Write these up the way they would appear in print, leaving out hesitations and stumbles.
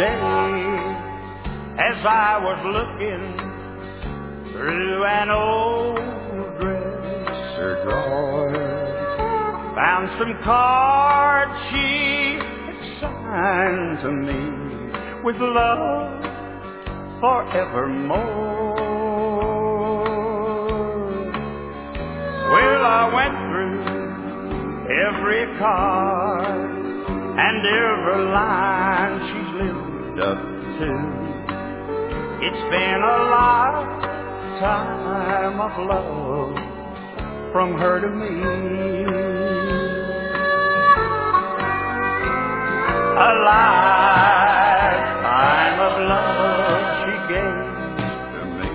day as I was looking through an old dresser drawer, found some cards she had signed to me with love forevermore. Well, I went through every card and every line she's lived up to. It's been a lifetime of love from her to me. A lifetime of love she gave to me.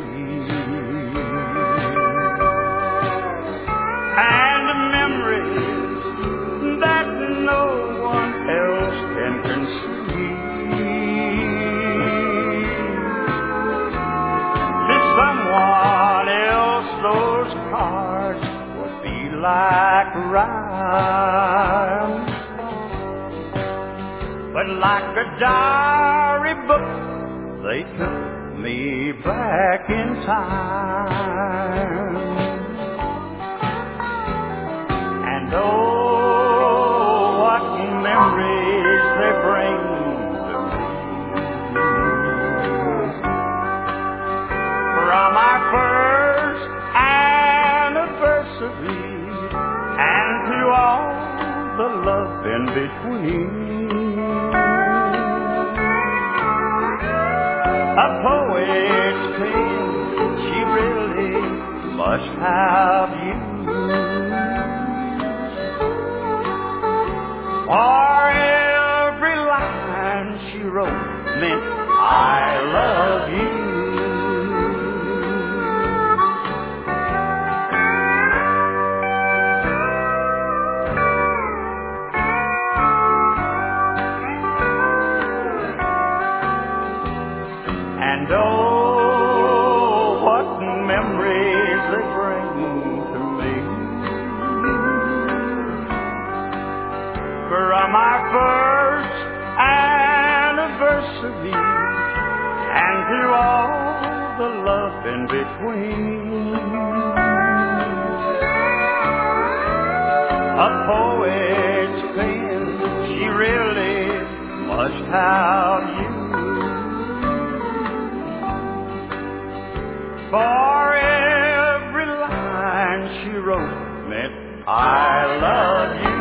And memories that no one else can conceive. To someone else those cards would be like rhymes, but like a diary book they took me back in time. And oh, what memories they bring to me from our first anniversary and to all the love in between. A poet's pen, she really must have used, for every line she wrote meant I love you. And oh, what memories they bring to me from our first anniversary and to all the love in between. A poet's pen, she really must have used, for every line she wrote meant I love you.